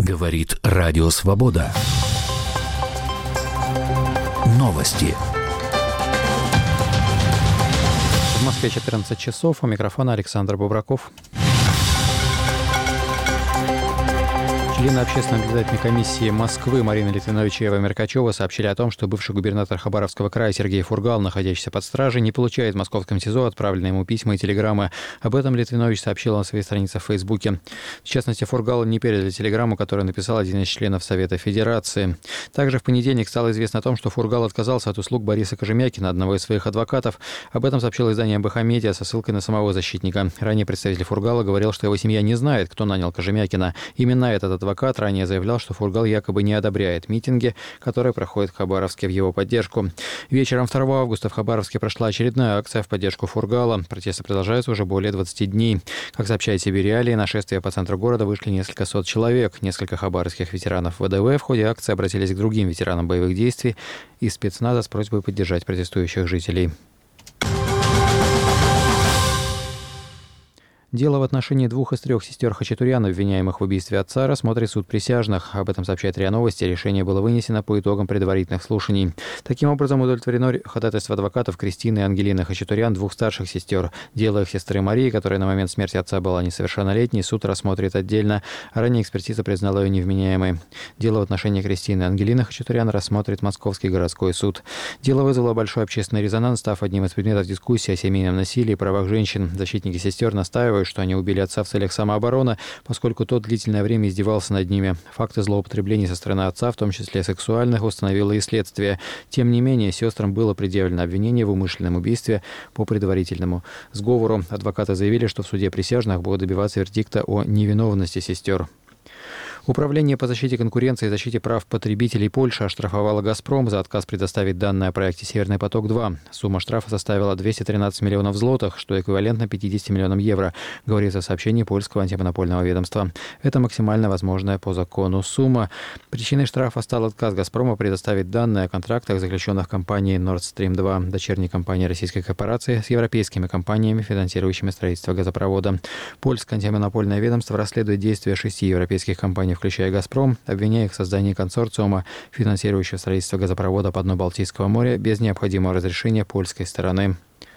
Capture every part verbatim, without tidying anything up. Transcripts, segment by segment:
Говорит Радио Свобода. Новости. В Москве четырнадцать часов. У микрофона Александр Бубраков. Члены общественной наблюдательной комиссии Москвы Марина Литвинович и Ева Меркачева сообщили о том, что бывший губернатор Хабаровского края Сергей Фургал, находящийся под стражей, не получает в московском СИЗО отправленные ему письма и телеграммы. Об этом Литвинович сообщил на своей странице в Фейсбуке. В частности, Фургалу не передали телеграмму, которую написал один из членов Совета Федерации. Также в понедельник стало известно о том, что Фургал отказался от услуг Бориса Кожемякина, одного из своих адвокатов. Об этом сообщило издание БХ-медиа со ссылкой на самого защитника. Ранее представитель Фургала говорил, что его семья не знает, кто нанял Кожемякина. Именно этот адвокат Адвокат ранее заявлял, что Фургал якобы не одобряет митинги, которые проходят в Хабаровске в его поддержку. Вечером второго августа в Хабаровске прошла очередная акция в поддержку Фургала. Протесты продолжаются уже более двадцати дней. Как сообщает Сибирь Реалии, на шествие по центру города вышли несколько сот человек. Несколько хабаровских ветеранов ВДВ в ходе акции обратились к другим ветеранам боевых действий и спецназа с просьбой поддержать протестующих жителей. Дело в отношении двух из трех сестер Хачатурян, обвиняемых в убийстве отца, рассмотрит суд присяжных. Об этом сообщает РИА Новости. Решение было вынесено по итогам предварительных слушаний. Таким образом, удовлетворено ходатайство адвокатов Кристины и Ангелины Хачатурян, двух старших сестер. Дело их сестры Марии, которая на момент смерти отца была несовершеннолетней, суд рассмотрит отдельно. Ранее экспертиза признала ее невменяемой. Дело в отношении Кристины и Ангелины Хачатурян рассмотрит Московский городской суд. Дело вызвало большой общественный резонанс, став одним из предметов дискуссии о семейном насилии и правах женщин. Защитники сестер настаивают, что они убили отца в целях самообороны, поскольку тот длительное время издевался над ними. Факты злоупотреблений со стороны отца, в том числе сексуальных, установило и следствие. Тем не менее, сестрам было предъявлено обвинение в умышленном убийстве по предварительному сговору. Адвокаты заявили, что в суде присяжных будут добиваться вердикта о невиновности сестер. Управление по защите конкуренции и защите прав потребителей Польши оштрафовало «Газпром» за отказ предоставить данные о проекте «Северный поток-два». Сумма штрафа составила двести тринадцать миллионов злотых, что эквивалентно пятидесяти миллионам евро, говорится в сообщении польского антимонопольного ведомства. Это максимально возможная по закону сумма. Причиной штрафа стал отказ «Газпрома» предоставить данные о контрактах, заключенных компанией Nord Stream два, дочерней компании российской корпорации, с европейскими компаниями, финансирующими строительство газопровода. Польское антимонопольное ведомство расследует действия шести европейских компаний, включая «Газпром», обвиняя их в создании консорциума, финансирующего строительство газопровода по дну Балтийского моря без необходимого разрешения польской стороны.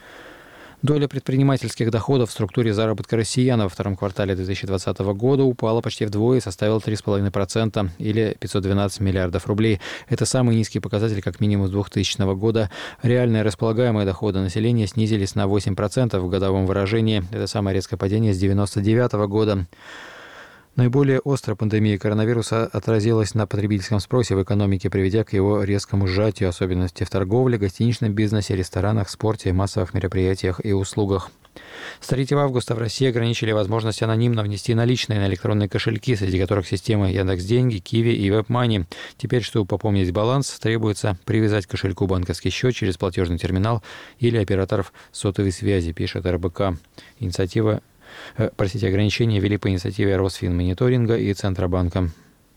Доля предпринимательских доходов в структуре заработка россиян во втором квартале две тысячи двадцатого года упала почти вдвое и составила три целых пять десятых процента или пятьсот двенадцать миллиардов рублей. Это самый низкий показатель как минимум с двухтысячного года. Реальные располагаемые доходы населения снизились на восемь процентов в годовом выражении. Это самое резкое падение с девяносто девятого года. Наиболее остро пандемия коронавируса отразилась на потребительском спросе в экономике, приведя к его резкому сжатию, особенности в торговле, гостиничном бизнесе, ресторанах, спорте, массовых мероприятиях и услугах. С третьего августа в России ограничили возможность анонимно внести наличные на электронные кошельки, среди которых системы Яндекс.Деньги, Киви и WebMoney. Теперь, чтобы пополнить баланс, требуется привязать к кошельку банковский счет через платежный терминал или операторов сотовой связи, пишет эр бэ ка. Инициатива Простите, ограничения ввели по инициативе Росфинмониторинга и Центробанка.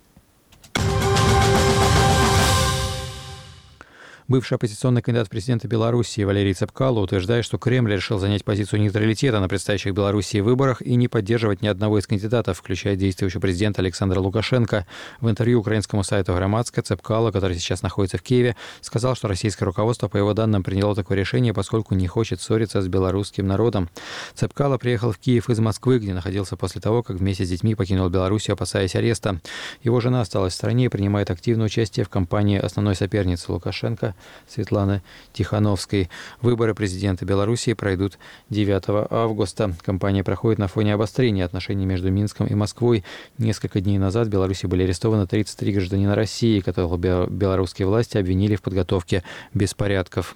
Бывший оппозиционный кандидат в президенты Белоруссии Валерий Цепкало утверждает, что Кремль решил занять позицию нейтралитета на предстоящих в Белоруссии выборах и не поддерживать ни одного из кандидатов, включая действующего президента Александра Лукашенко. В интервью украинскому сайту «Громадска» Цепкало, который сейчас находится в Киеве, сказал, что российское руководство, по его данным, приняло такое решение, поскольку не хочет ссориться с белорусским народом. Цепкало приехал в Киев из Москвы, где находился после того, как вместе с детьми покинул Белоруссию, опасаясь ареста. Его жена осталась в стране и принимает активное участие в кампании основной соперницы Лукашенко Светланы Тихановской. Выборы президента Белоруссии пройдут девятого августа. Кампания проходит на фоне обострения отношений между Минском и Москвой. Несколько дней назад в Беларуси были арестованы тридцать три гражданина России, которых белорусские власти обвинили в подготовке беспорядков.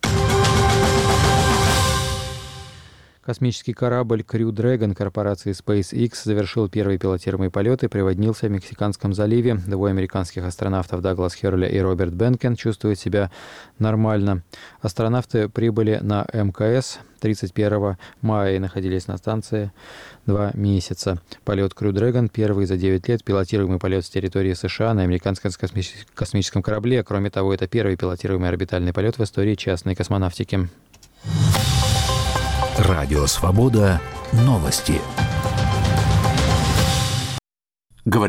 Космический корабль Crew Dragon корпорации SpaceX завершил первый пилотируемый полет и приводнился в Мексиканском заливе. Двое американских астронавтов Даглас Херли и Роберт Бенкен чувствуют себя нормально. Астронавты прибыли на эм ка эс тридцать первого мая и находились на станции два месяца. Полет Crew Dragon – первый за девять лет пилотируемый полет с территории США на американском космическом корабле. Кроме того, это первый пилотируемый орбитальный полет в истории частной космонавтики. Радио Свобода. Новости.